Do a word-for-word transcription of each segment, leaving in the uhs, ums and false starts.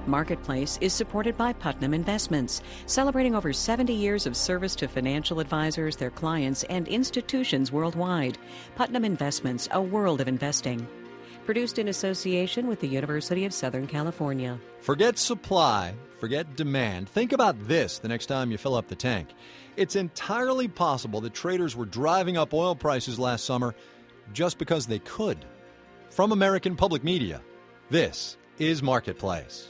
Marketplace is supported by Putnam Investments, celebrating over seventy years of service to financial advisors, their clients, and institutions worldwide. Putnam Investments, a world of investing. Produced in association with the University of Southern California. Forget supply, forget demand. Think about this the next time you fill up the tank. It's entirely possible that traders were driving up oil prices last summer just because they could. From American Public Media, this is Marketplace.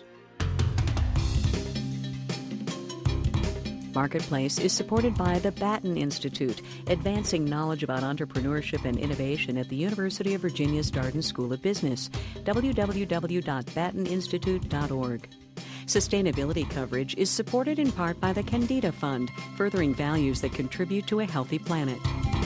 Marketplace is supported by the Batten Institute, advancing knowledge about entrepreneurship and innovation at the University of Virginia's Darden School of Business. w w w dot batten institute dot org. Sustainability coverage is supported in part by the Candida Fund, furthering values that contribute to a healthy planet.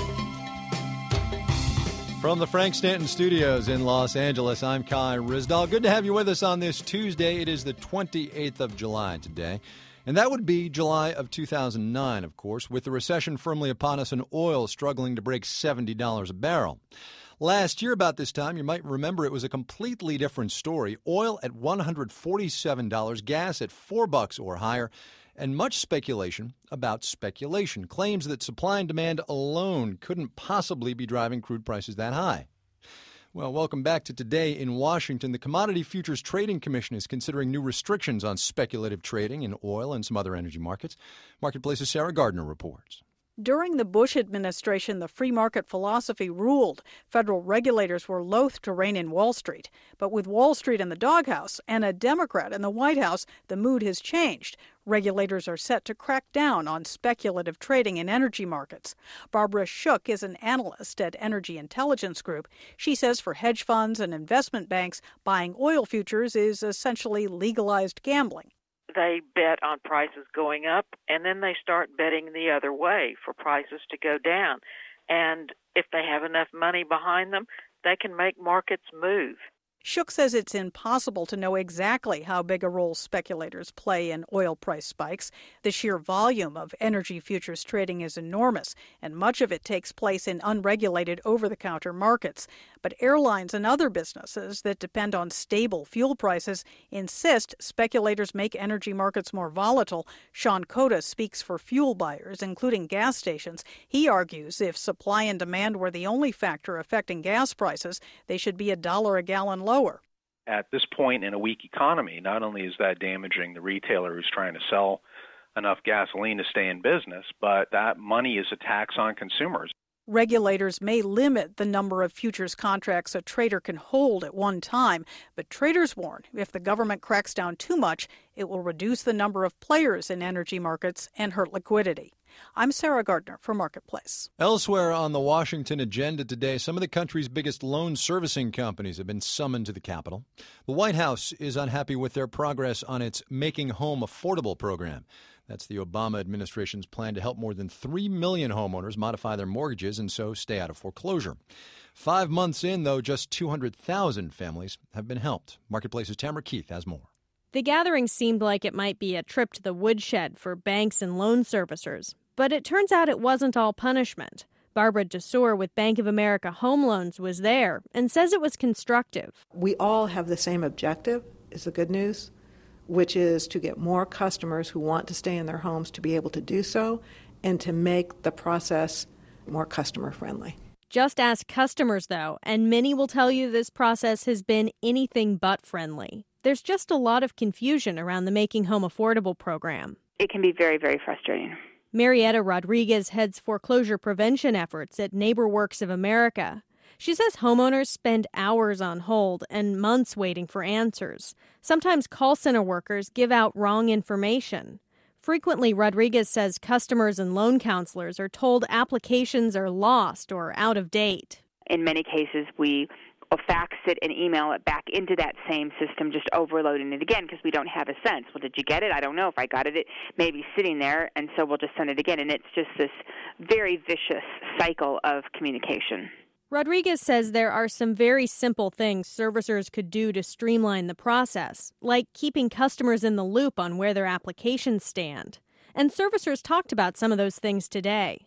From the Frank Stanton Studios in Los Angeles, I'm Kai Ryssdal. Good to have you with us on this Tuesday. It is the twenty-eighth of July today. And that would be July of two thousand nine, of course, with the recession firmly upon us and oil struggling to break seventy dollars a barrel. Last year about this time, you might remember it was a completely different story. Oil at one hundred forty-seven dollars, gas at four bucks or higher, and much speculation about speculation. Claims that supply and demand alone couldn't possibly be driving crude prices that high. Well, welcome back to Today in Washington. The Commodity Futures Trading Commission is considering new restrictions on speculative trading in oil and some other energy markets. Marketplace's Sarah Gardner reports. During the Bush administration, the free market philosophy ruled. Federal regulators were loath to rein in Wall Street. But with Wall Street in the doghouse and a Democrat in the White House, the mood has changed. Regulators are set to crack down on speculative trading in energy markets. Barbara Shook is an analyst at Energy Intelligence Group. She says for hedge funds and investment banks, buying oil futures is essentially legalized gambling. They bet on prices going up, and then they start betting the other way for prices to go down. And if they have enough money behind them, they can make markets move. Shook says it's impossible to know exactly how big a role speculators play in oil price spikes. The sheer volume of energy futures trading is enormous, and much of it takes place in unregulated over-the-counter markets. But airlines and other businesses that depend on stable fuel prices insist speculators make energy markets more volatile. Sean Cota speaks for fuel buyers, including gas stations. He argues if supply and demand were the only factor affecting gas prices, they should be a dollar a gallon lower. At this point in a weak economy, not only is that damaging the retailer who's trying to sell enough gasoline to stay in business, but that money is a tax on consumers. Regulators may limit the number of futures contracts a trader can hold at one time, but traders warn if the government cracks down too much, it will reduce the number of players in energy markets and hurt liquidity. I'm Sarah Gardner for Marketplace. Elsewhere on the Washington agenda today, some of the country's biggest loan servicing companies have been summoned to the Capitol. The White House is unhappy with their progress on its Making Home Affordable program. That's the Obama administration's plan to help more than three million homeowners modify their mortgages and so stay out of foreclosure. Five months in, though, just two hundred thousand families have been helped. Marketplace's Tamara Keith has more. The gathering seemed like it might be a trip to the woodshed for banks and loan servicers. But it turns out it wasn't all punishment. Barbara DeSore with Bank of America Home Loans was there and says it was constructive. We all have the same objective, is the good news, which is to get more customers who want to stay in their homes to be able to do so and to make the process more customer friendly. Just ask customers, though, and many will tell you this process has been anything but friendly. There's just a lot of confusion around the Making Home Affordable program. It can be very, very frustrating. Marietta Rodriguez heads foreclosure prevention efforts at NeighborWorks of America. She says homeowners spend hours on hold and months waiting for answers. Sometimes call center workers give out wrong information. Frequently, Rodriguez says customers and loan counselors are told applications are lost or out of date. In many cases, we fax it and email it back into that same system, just overloading it again because we don't have a sense. Well, did you get it? I don't know. If I got it, it may be sitting there, and so we'll just send it again. And it's just this very vicious cycle of communication. Rodriguez says there are some very simple things servicers could do to streamline the process, like keeping customers in the loop on where their applications stand. And servicers talked about some of those things today.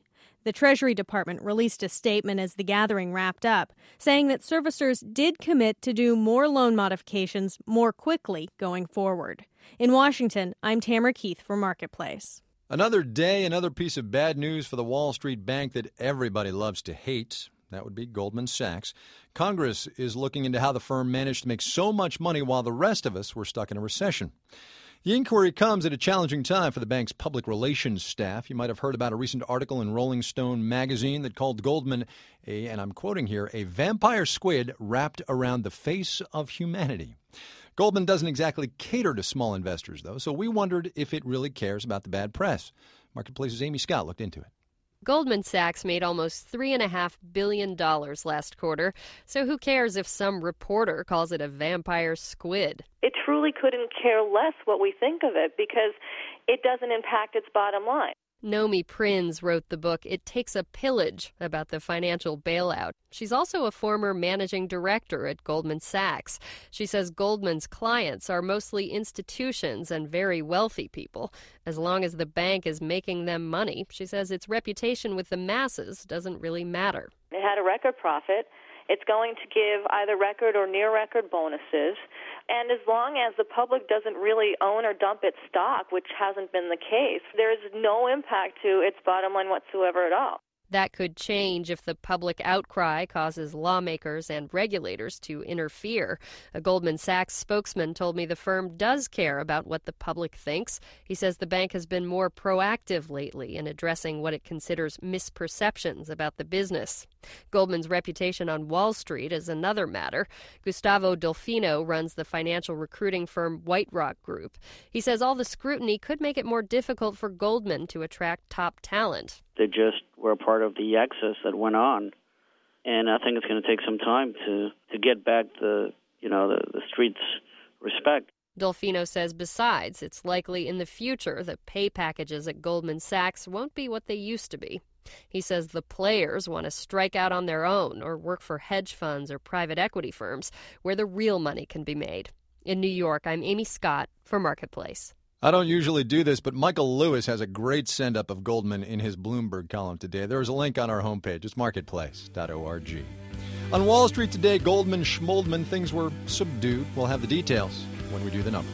The Treasury Department released a statement as the gathering wrapped up, saying that servicers did commit to do more loan modifications more quickly going forward. In Washington, I'm Tamara Keith for Marketplace. Another day, another piece of bad news for the Wall Street bank that everybody loves to hate. That would be Goldman Sachs. Congress is looking into how the firm managed to make so much money while the rest of us were stuck in a recession. The inquiry comes at a challenging time for the bank's public relations staff. You might have heard about a recent article in Rolling Stone magazine that called Goldman a, and I'm quoting here, a vampire squid wrapped around the face of humanity. Goldman doesn't exactly cater to small investors, though, so we wondered if it really cares about the bad press. Marketplace's Amy Scott looked into it. Goldman Sachs made almost three point five billion dollars last quarter, so who cares if some reporter calls it a vampire squid? It truly couldn't care less what we think of it because it doesn't impact its bottom line. Nomi Prins wrote the book It Takes a Pillage about the financial bailout. She's also a former managing director at Goldman Sachs. She says Goldman's clients are mostly institutions and very wealthy people. As long as the bank is making them money, she says its reputation with the masses doesn't really matter. It had a record profit. It's going to give either record or near record bonuses. And as long as the public doesn't really own or dump its stock, which hasn't been the case, there is no impact to its bottom line whatsoever at all. That could change if the public outcry causes lawmakers and regulators to interfere. A Goldman Sachs spokesman told me the firm does care about what the public thinks. He says the bank has been more proactive lately in addressing what it considers misperceptions about the business. Goldman's reputation on Wall Street is another matter. Gustavo Delfino runs the financial recruiting firm White Rock Group. He says all the scrutiny could make it more difficult for Goldman to attract top talent. They just were a part of the excess that went on, and I think it's going to take some time to, to get back the, you know, the, the street's respect. Delfino says besides, it's likely in the future that pay packages at Goldman Sachs won't be what they used to be. He says the players want to strike out on their own or work for hedge funds or private equity firms where the real money can be made. In New York, I'm Amy Scott for Marketplace. I don't usually do this, but Michael Lewis has a great send-up of Goldman in his Bloomberg column today. There is a link on our homepage. It's marketplace dot org. On Wall Street today, Goldman, Schmoldman, things were subdued. We'll have the details when we do the numbers.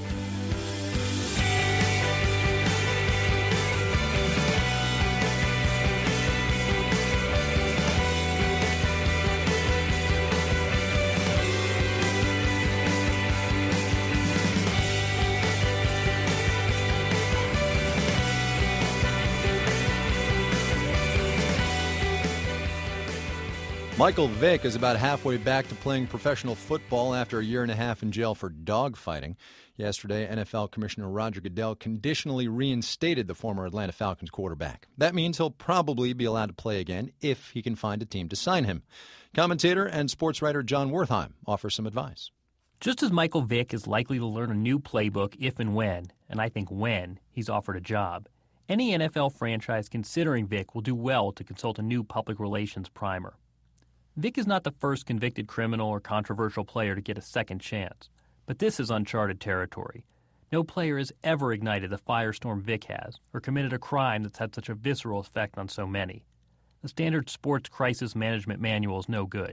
Michael Vick is about halfway back to playing professional football after a year and a half in jail for dogfighting. Yesterday, N F L Commissioner Roger Goodell conditionally reinstated the former Atlanta Falcons quarterback. That means he'll probably be allowed to play again if he can find a team to sign him. Commentator and sports writer John Wertheim offers some advice. Just as Michael Vick is likely to learn a new playbook if and when, and I think when, he's offered a job, any N F L franchise considering Vick will do well to consult a new public relations primer. Vick is not the first convicted criminal or controversial player to get a second chance, but this is uncharted territory. No player has ever ignited the firestorm Vick has, or committed a crime that's had such a visceral effect on so many. The standard sports crisis management manual is no good.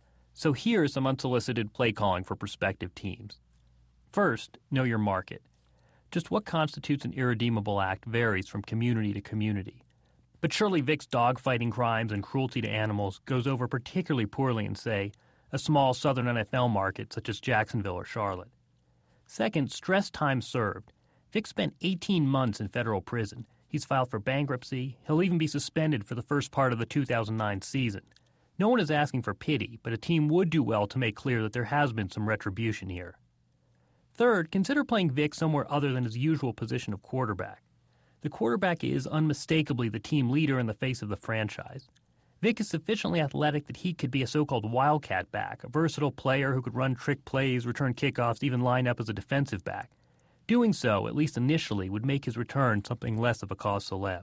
So here's some unsolicited play calling for prospective teams. First, know your market. Just what constitutes an irredeemable act varies from community to community. But surely Vick's dogfighting crimes and cruelty to animals goes over particularly poorly in, say, a small southern N F L market such as Jacksonville or Charlotte. Second, stress time served. Vick spent eighteen months in federal prison. He's filed for bankruptcy. He'll even be suspended for the first part of the two thousand nine season. No one is asking for pity, but a team would do well to make clear that there has been some retribution here. Third, consider playing Vick somewhere other than his usual position of quarterback. The quarterback is unmistakably the team leader in the face of the franchise. Vick is sufficiently athletic that he could be a so-called wildcat back, a versatile player who could run trick plays, return kickoffs, even line up as a defensive back. Doing so, at least initially, would make his return something less of a cause célèbre.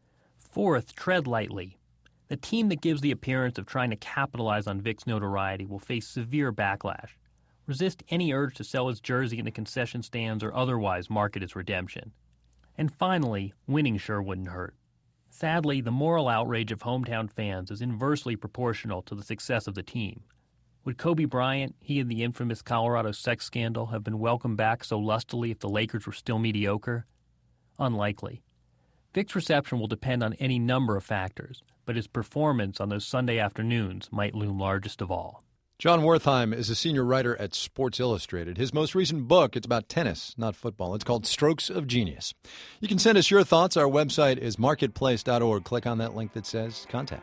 Fourth, tread lightly. The team that gives the appearance of trying to capitalize on Vick's notoriety will face severe backlash. Resist any urge to sell his jersey in the concession stands or otherwise market its redemption. And finally, winning sure wouldn't hurt. Sadly, the moral outrage of hometown fans is inversely proportional to the success of the team. Would Kobe Bryant, he and the infamous Colorado sex scandal, have been welcomed back so lustily if the Lakers were still mediocre? Unlikely. Vic's reception will depend on any number of factors, but his performance on those Sunday afternoons might loom largest of all. John Wertheim is a senior writer at Sports Illustrated. His most recent book, it's about tennis, not football. It's called Strokes of Genius. You can send us your thoughts. Our website is marketplace dot org. Click on that link that says Contact.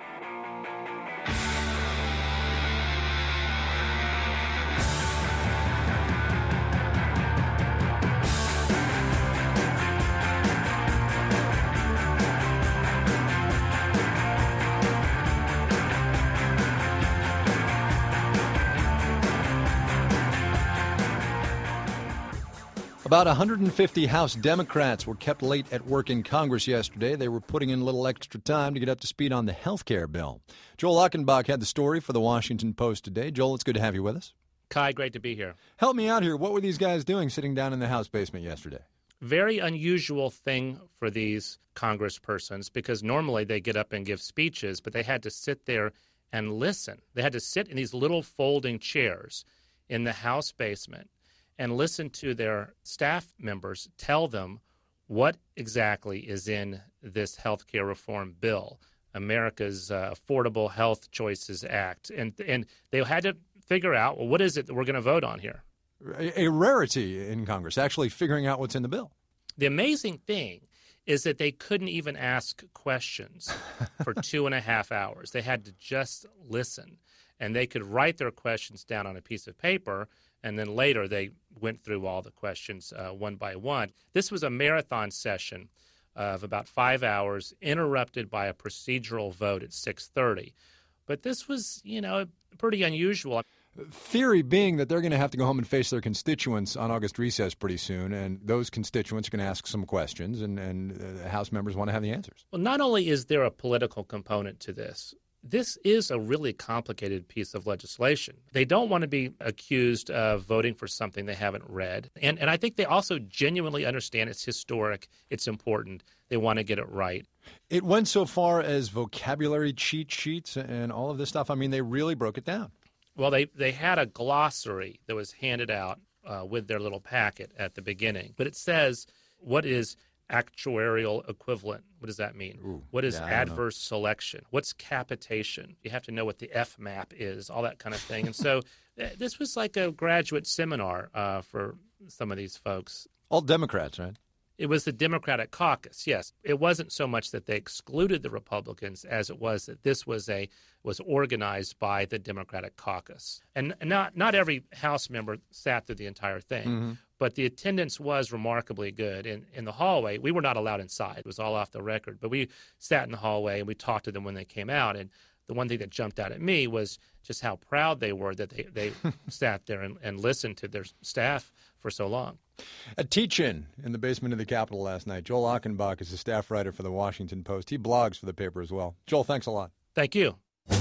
About one hundred fifty House Democrats were kept late at work in Congress yesterday. They were putting in a little extra time to get up to speed on the health care bill. Joel Achenbach had the story for the Washington Post today. Joel, it's good to have you with us. Kai, great to be here. Help me out here. What were these guys doing sitting down in the House basement yesterday? Very unusual thing for these congresspersons, because normally they get up and give speeches, but they had to sit there and listen. They had to sit in these little folding chairs in the House basement and listen to their staff members tell them what exactly is in this health care reform bill, America's uh, Affordable Health Choices Act. And and they had to figure out, well, what is it that we're going to vote on here? A, a rarity in Congress, actually figuring out what's in the bill. The amazing thing is that they couldn't even ask questions for two and a half hours. They had to just listen, and they could write their questions down on a piece of paper, and then later they went through all the questions uh, one by one. This was a marathon session of about five hours, interrupted by a procedural vote at six thirty. But this was, you know, pretty unusual. Theory being that they're going to have to go home and face their constituents on August recess pretty soon, and those constituents are going to ask some questions, and, and uh, House members want to have the answers. Well, not only is there a political component to this, this is a really complicated piece of legislation. They don't want to be accused of voting for something they haven't read. And, and I think they also genuinely understand it's historic, it's important, they want to get it right. It went so far as vocabulary cheat sheets and all of this stuff. I mean, they really broke it down. Well, they, they had a glossary that was handed out uh, with their little packet at the beginning. But it says, what is actuarial equivalent? What does that mean? Ooh, what is yeah, adverse selection? What's capitation? You have to know what the F MAP is, all that kind of thing. And so uh, this was like a graduate seminar uh, for some of these folks. All Democrats, right? It was the Democratic caucus, yes. It wasn't so much that they excluded the Republicans as it was that this was a was organized by the Democratic caucus. And not not every House member sat through the entire thing, mm-hmm. but the attendance was remarkably good. In, in the hallway, we were not allowed inside. It was all off the record. But we sat in the hallway and we talked to them when they came out. And the one thing that jumped out at me was just how proud they were that they, they sat there and, and listened to their staff for so long. A teach-in in the basement of the Capitol last night. Joel Achenbach is a staff writer for the Washington Post. He blogs for the paper as well. Joel, thanks a lot. Thank you.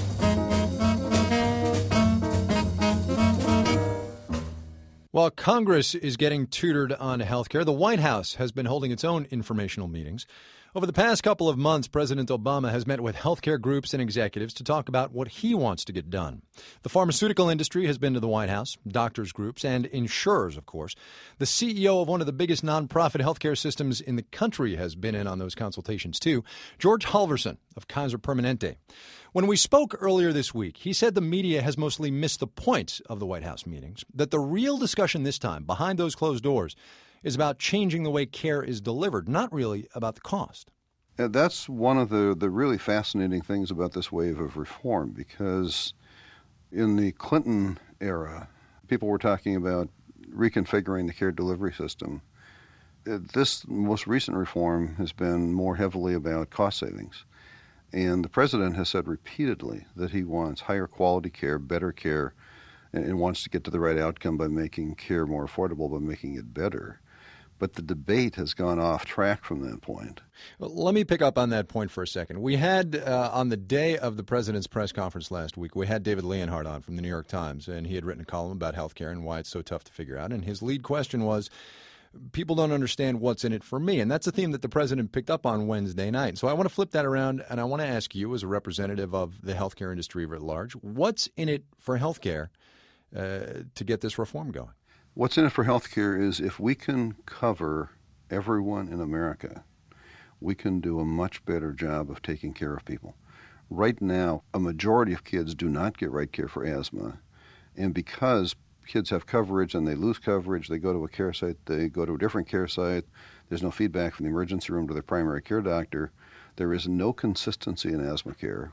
While Congress is getting tutored on health care, the White House has been holding its own informational meetings. Over the past couple of months, President Obama has met with healthcare groups and executives to talk about what he wants to get done. The pharmaceutical industry has been to the White House, doctors' groups, and insurers, of course. The C E O of one of the biggest nonprofit healthcare systems in the country has been in on those consultations, too, George Halverson of Kaiser Permanente. When we spoke earlier this week, he said the media has mostly missed the point of the White House meetings, that the real discussion this time, behind those closed doors, is about changing the way care is delivered, not really about the cost. And that's one of the, the really fascinating things about this wave of reform, because in the Clinton era, people were talking about reconfiguring the care delivery system. This most recent reform has been more heavily about cost savings. And the president has said repeatedly that he wants higher quality care, better care, and wants to get to the right outcome by making care more affordable, by making it better. But the debate has gone off track from that point. Well, let me pick up on that point for a second. We had, uh, on the day of the president's press conference last week, we had David Leonhardt on from the New York Times, and he had written a column about health care and why it's so tough to figure out. And his lead question was, people don't understand what's in it for me. And that's a theme that the president picked up on Wednesday night. So I want to flip that around, and I want to ask you, as a representative of the healthcare industry at large, what's in it for healthcare uh, to get this reform going? What's in it for healthcare is if we can cover everyone in America, we can do a much better job of taking care of people. Right now, a majority of kids do not get right care for asthma. And because kids have coverage and they lose coverage, they go to a care site, they go to a different care site, there's no feedback from the emergency room to their primary care doctor, there is no consistency in asthma care.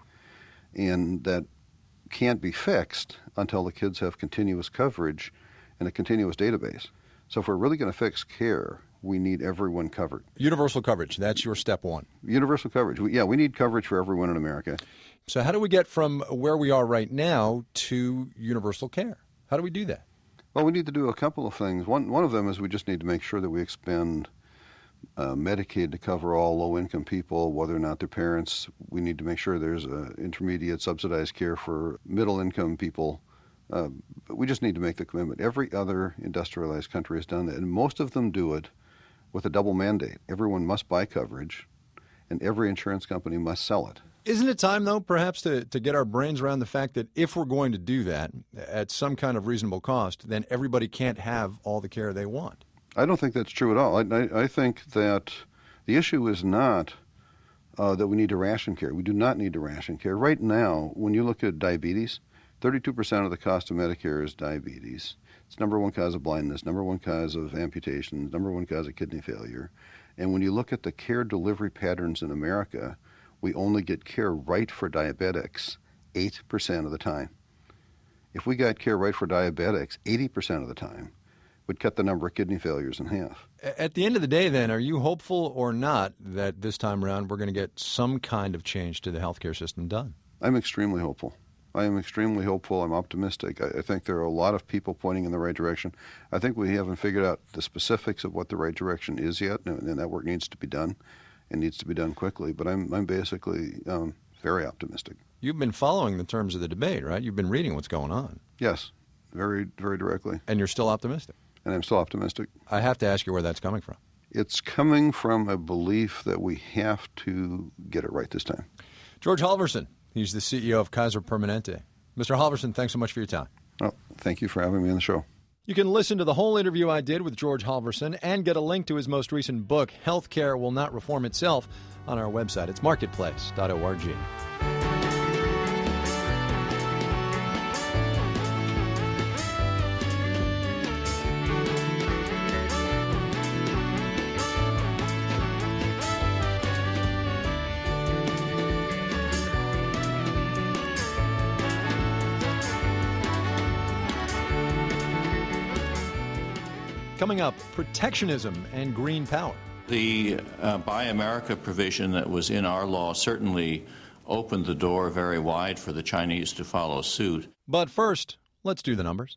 And that can't be fixed until the kids have continuous coverage and a continuous database. So if we're really going to fix care, we need everyone covered. Universal coverage, that's your step one. Universal coverage. We, yeah, we need coverage for everyone in America. So how do we get from where we are right now to universal care? How do we do that? Well, we need to do a couple of things. One one of them is we just need to make sure that we expand uh, Medicaid to cover all low-income people, whether or not their parents. We need to make sure there's uh, intermediate subsidized care for middle-income people. Uh, but we just need to make the commitment. Every other industrialized country has done that, and most of them do it with a double mandate. Everyone must buy coverage, and every insurance company must sell it. Isn't it time, though, perhaps to, to get our brains around the fact that if we're going to do that at some kind of reasonable cost, then everybody can't have all the care they want? I don't think that's true at all. I, I, I think that the issue is not uh, that we need to ration care. We do not need to ration care. Right now, when you look at diabetes, thirty-two percent of the cost of Medicare is diabetes. It's number one cause of blindness, number one cause of amputations, number one cause of kidney failure. And when you look at the care delivery patterns in America, we only get care right for diabetics eight percent of the time. If we got care right for diabetics eighty percent of the time, we'd cut the number of kidney failures in half. At the end of the day, then, are you hopeful or not that this time around we're going to get some kind of change to the healthcare system done? I'm extremely hopeful. I am extremely hopeful. I'm optimistic. I, I think there are a lot of people pointing in the right direction. I think we haven't figured out the specifics of what the right direction is yet, and, and that work needs to be done. It needs to be done quickly, but I'm I'm basically um, very optimistic. You've been following the terms of the debate, right? You've been reading what's going on. Yes, very, very directly. And you're still optimistic? And I'm still optimistic. I have to ask you where that's coming from. It's coming from a belief that we have to get it right this time. George Halvorson, he's the C E O of Kaiser Permanente. Mister Halvorson, thanks so much for your time. Oh, thank you for having me on the show. You can listen to the whole interview I did with George Halvorson and get a link to his most recent book, Healthcare Will Not Reform Itself, on our website. It's marketplace dot org. Coming up, protectionism and green power. The uh, Buy America provision that was in our law certainly opened the door very wide for the Chinese to follow suit. But first, let's do the numbers.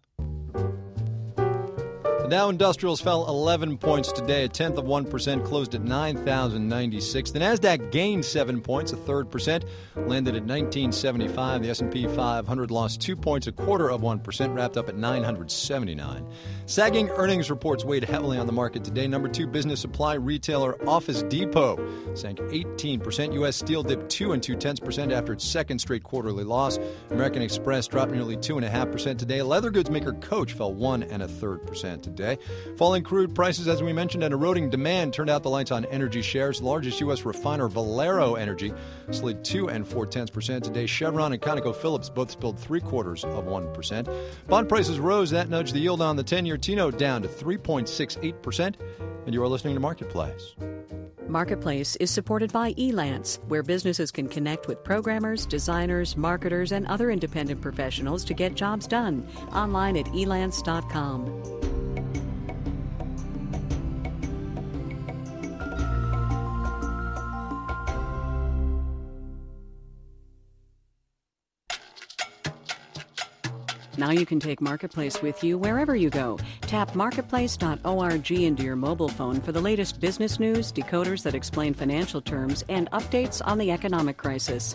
The Dow Industrials fell eleven points today, a tenth of one percent, closed at nine thousand ninety-six. The Nasdaq gained seven points, a third percent, landed at nineteen seventy-five. The S and P five hundred lost two points, a quarter of one percent, wrapped up at nine hundred seventy-nine. Sagging earnings reports weighed heavily on the market today. Number two business supply retailer Office Depot sank eighteen percent. U S Steel dipped two and two tenths percent after its second straight quarterly loss. American Express dropped nearly two and a half percent today. Leather goods maker Coach fell one and a third percent today. Falling crude prices, as we mentioned, and eroding demand turned out the lights on energy shares. Largest U S refiner Valero Energy slid two and four tenths percent today. Chevron and ConocoPhillips both spilled three quarters of one percent. Bond prices rose. That nudged the yield on the ten-year T-note down to three point six eight percent. And you are listening to Marketplace. Marketplace is supported by Elance, where businesses can connect with programmers, designers, marketers, and other independent professionals to get jobs done. Online at elance dot com. Now you can take Marketplace with you wherever you go. Tap marketplace dot org into your mobile phone for the latest business news, decoders that explain financial terms, and updates on the economic crisis.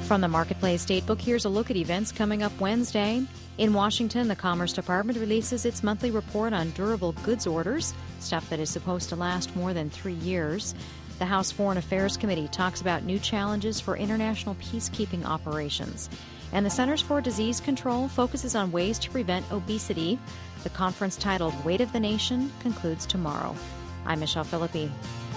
From the Marketplace Datebook, here's a look at events coming up Wednesday. In Washington, the Commerce Department releases its monthly report on durable goods orders, stuff that is supposed to last more than three years. The House Foreign Affairs Committee talks about new challenges for international peacekeeping operations. And the Centers for Disease Control focuses on ways to prevent obesity. The conference titled Weight of the Nation concludes tomorrow. I'm Michelle Philippi.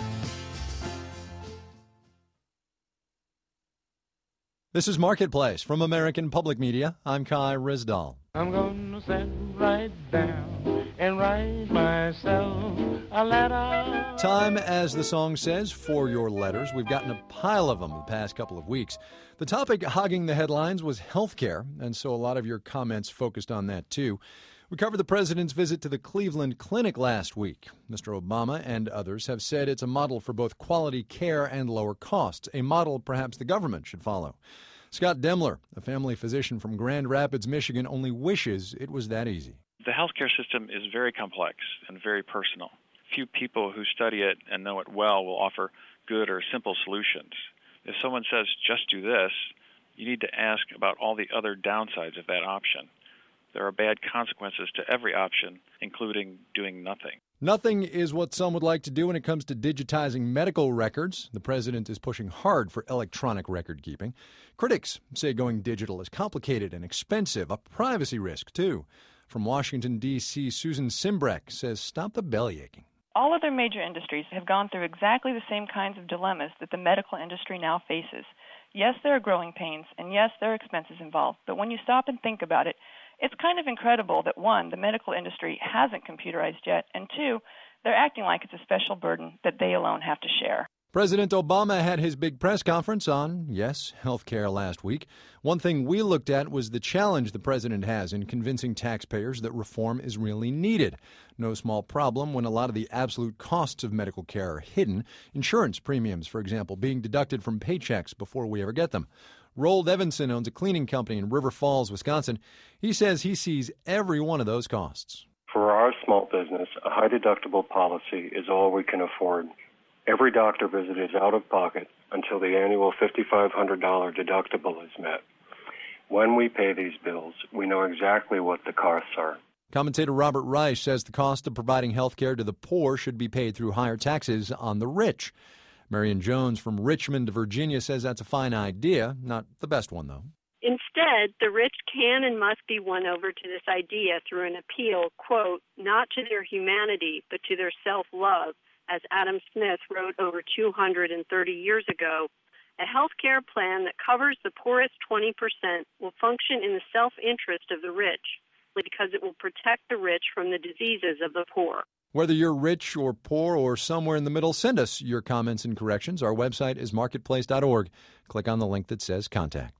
This is Marketplace from American Public Media. I'm Kai Risdall. I'm going to sit right down and write myself a letter. Time, as the song says, for your letters. We've gotten a pile of them the past couple of weeks. The topic hogging the headlines was healthcare, and so a lot of your comments focused on that too. We covered the president's visit to the Cleveland Clinic last week. Mister Obama and others have said it's a model for both quality care and lower costs, a model perhaps the government should follow. Scott Demler, a family physician from Grand Rapids, Michigan, only wishes it was that easy. The healthcare system is very complex and very personal. Few people who study it and know it well will offer good or simple solutions. If someone says, just do this, you need to ask about all the other downsides of that option. There are bad consequences to every option, including doing nothing. Nothing is what some would like to do when it comes to digitizing medical records. The president is pushing hard for electronic record keeping. Critics say going digital is complicated and expensive, a privacy risk, too. From Washington, D C, Susan Simbrek says stop the bellyaching. All other major industries have gone through exactly the same kinds of dilemmas that the medical industry now faces. Yes, there are growing pains, and yes, there are expenses involved, but when you stop and think about it, it's kind of incredible that, one, the medical industry hasn't computerized yet, and two, they're acting like it's a special burden that they alone have to share. President Obama had his big press conference on, yes, health care last week. One thing we looked at was the challenge the president has in convincing taxpayers that reform is really needed. No small problem when a lot of the absolute costs of medical care are hidden. Insurance premiums, for example, being deducted from paychecks before we ever get them. Roald Evanson owns a cleaning company in River Falls, Wisconsin. He says he sees every one of those costs. For our small business, a high-deductible policy is all we can afford. Every doctor visit is out of pocket until the annual five thousand five hundred dollars deductible is met. When we pay these bills, we know exactly what the costs are. Commentator Robert Reich says the cost of providing health care to the poor should be paid through higher taxes on the rich. Marion Jones from Richmond, Virginia, says that's a fine idea, not the best one, though. Instead, the rich can and must be won over to this idea through an appeal, quote, not to their humanity, but to their self-love, as Adam Smith wrote over two hundred thirty years ago. A health care plan that covers the poorest twenty percent will function in the self-interest of the rich, because it will protect the rich from the diseases of the poor. Whether you're rich or poor or somewhere in the middle, send us your comments and corrections. Our website is marketplace dot org. Click on the link that says Contact.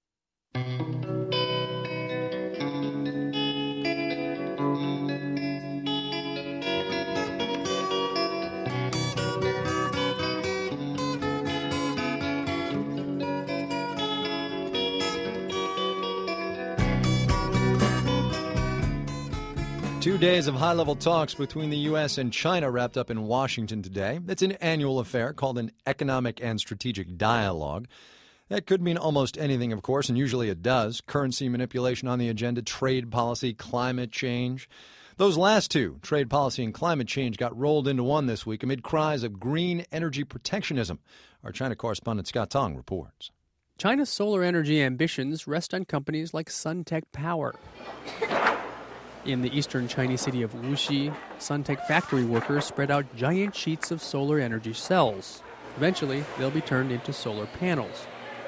Two days of high-level talks between the U S and China wrapped up in Washington today. It's an annual affair called an Economic and Strategic Dialogue. That could mean almost anything, of course, and usually it does. Currency manipulation on the agenda, trade policy, climate change. Those last two, trade policy and climate change, got rolled into one this week amid cries of green energy protectionism. Our China correspondent Scott Tong reports. China's solar energy ambitions rest on companies like Suntech Power. In the eastern Chinese city of Wuxi, Suntech factory workers spread out giant sheets of solar energy cells. Eventually, they'll be turned into solar panels.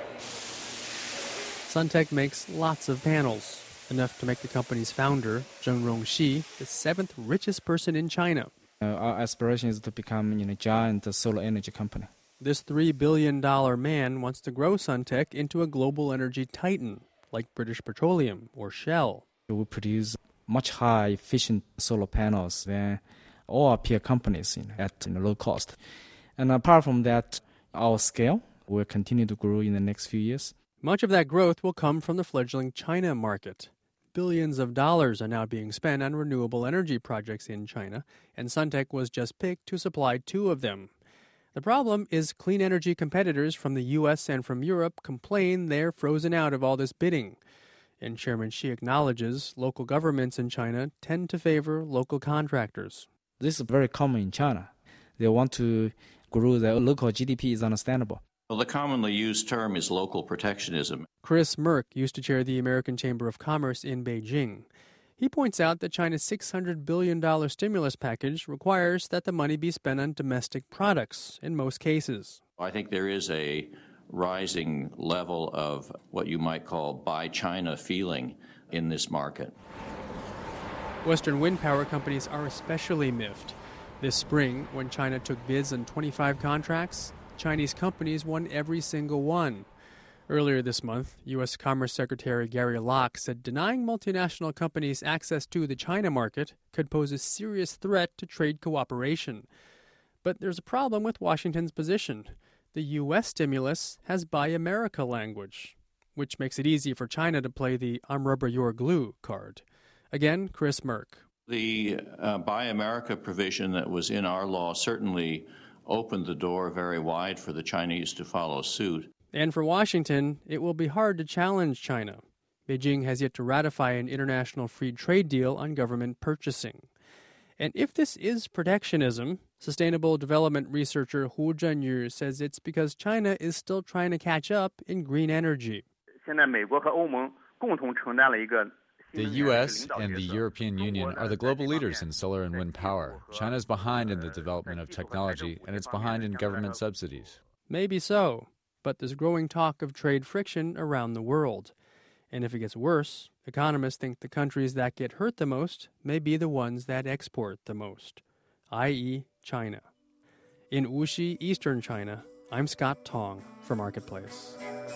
Suntech makes lots of panels, enough to make the company's founder, Zheng Rongxi, the seventh richest person in China. Uh, our aspiration is to become you know, a giant solar energy company. This three billion dollars man wants to grow Suntech into a global energy titan, like British Petroleum or Shell. We produce much higher efficient solar panels than all our peer companies you know, at you know, low cost. And apart from that, our scale will continue to grow in the next few years. Much of that growth will come from the fledgling China market. Billions of dollars are now being spent on renewable energy projects in China, and Suntech was just picked to supply two of them. The problem is clean energy competitors from the U S and from Europe complain they're frozen out of all this bidding. And Chairman Xi acknowledges local governments in China tend to favor local contractors. This is very common in China. They want to grow their local G D P is understandable. Well, the commonly used term is local protectionism. Chris Merck used to chair the American Chamber of Commerce in Beijing. He points out that China's six hundred billion dollars stimulus package requires that the money be spent on domestic products in most cases. I think there is a rising level of what you might call buy China feeling in this market. Western wind power companies are especially miffed. This spring, when China took bids on twenty-five contracts, Chinese companies won every single one. Earlier this month, U S Commerce Secretary Gary Locke said denying multinational companies access to the China market could pose a serious threat to trade cooperation. But there's a problem with Washington's position. The U S stimulus has Buy America language, which makes it easy for China to play the I'm rubber, you're glue card. Again, Chris Merck. The uh, Buy America provision that was in our law certainly opened the door very wide for the Chinese to follow suit. And for Washington, it will be hard to challenge China. Beijing has yet to ratify an international free trade deal on government purchasing. And if this is protectionism, sustainable development researcher Hu Zhenyu says it's because China is still trying to catch up in green energy. The U S and the European Union are the global leaders in solar and wind power. China is behind in the development of technology, and it's behind in government subsidies. Maybe so, but there's growing talk of trade friction around the world. And if it gets worse, economists think the countries that get hurt the most may be the ones that export the most, that is. China. In Wuxi, eastern China, I'm Scott Tong for Marketplace.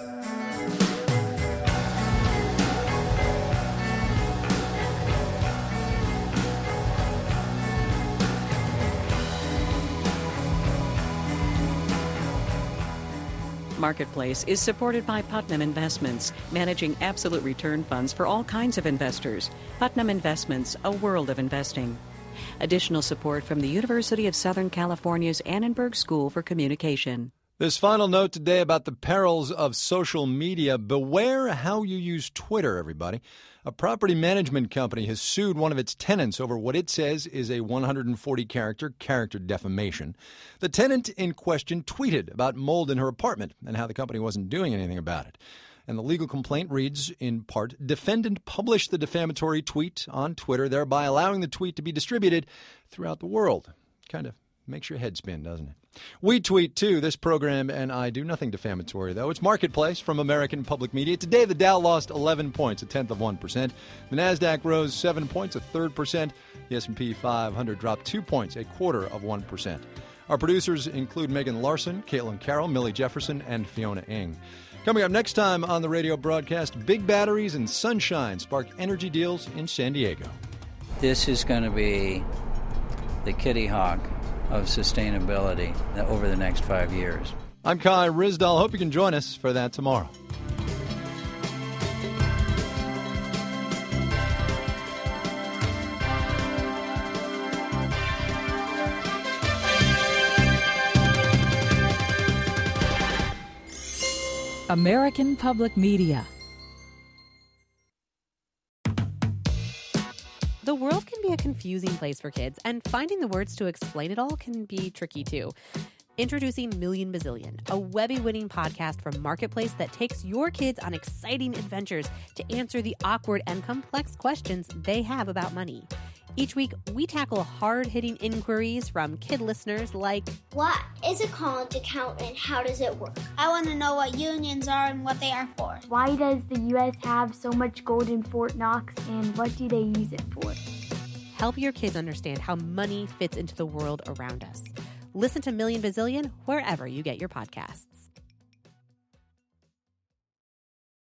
Marketplace is supported by Putnam Investments, managing absolute return funds for all kinds of investors. Putnam Investments, a world of investing. Additional support from the University of Southern California's Annenberg School for Communication. This final note today about the perils of social media. Beware how you use Twitter, everybody. A property management company has sued one of its tenants over what it says is a one hundred forty character character defamation. The tenant in question tweeted about mold in her apartment and how the company wasn't doing anything about it. And the legal complaint reads, in part, defendant published the defamatory tweet on Twitter, thereby allowing the tweet to be distributed throughout the world. Kind of makes your head spin, doesn't it? We tweet, too. This program and I do nothing defamatory, though. It's Marketplace from American Public Media. Today, the Dow lost eleven points, a tenth of one percent. The NASDAQ rose seven points, a third percent. The S and P five hundred dropped two points, a quarter of one percent. Our producers include Megan Larson, Caitlin Carroll, Millie Jefferson, and Fiona Ng. Coming up next time on the radio broadcast, big batteries and sunshine spark energy deals in San Diego. This is going to be the Kitty Hawk of sustainability over the next five years. I'm Kai Ryssdal. Hope you can join us for that tomorrow. American Public Media. The world can be a confusing place for kids, and finding the words to explain it all can be tricky too. Introducing Million Bazillion, a Webby-winning podcast from Marketplace that takes your kids on exciting adventures to answer the awkward and complex questions they have about money. Each week, we tackle hard-hitting inquiries from kid listeners like, what is a college account and how does it work? I want to know what unions are and what they are for. Why does the U S have so much gold in Fort Knox and what do they use it for? Help your kids understand how money fits into the world around us. Listen to Million Bazillion wherever you get your podcasts.